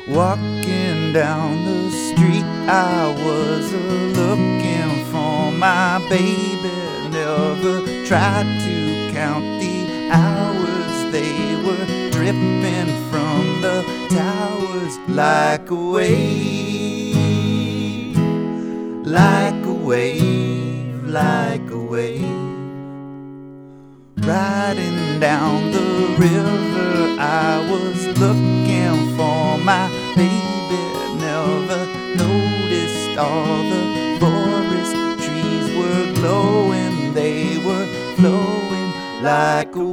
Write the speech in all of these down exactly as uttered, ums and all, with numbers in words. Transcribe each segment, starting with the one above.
Walking down the street, I was a-looking for my baby. Never tried to count the hours, they were dripping from the towers like a wave, like a wave, like a wave. Riding down the river, I was looking for my baby. Never noticed all the forest trees were glowing. They were flowing like a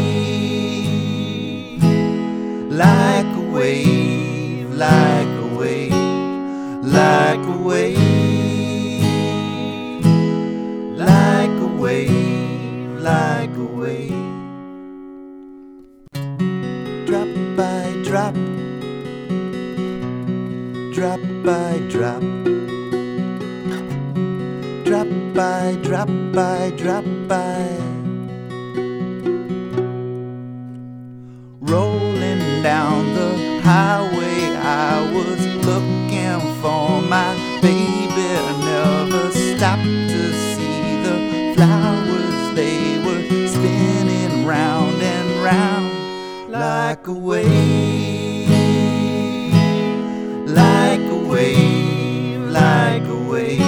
wave, like a wave, like a wave, like a wave, like a wave, like a wave. Drop by drop, drop by drop, drop by drop by drop by. Rolling down the highway, I was looking for my baby. I never stopped to see the flowers. They were spinning round and round like a wave, like a wave, like a wave.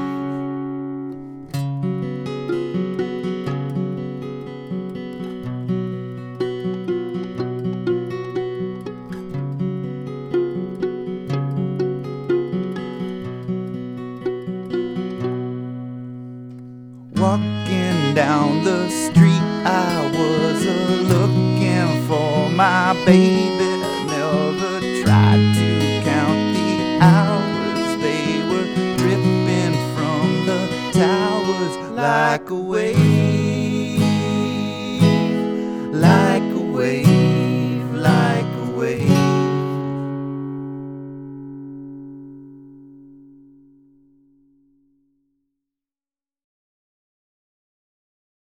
Walking down the street, I was a-looking for my baby. Never tried to count the hours, they were dripping from the towers like a wave,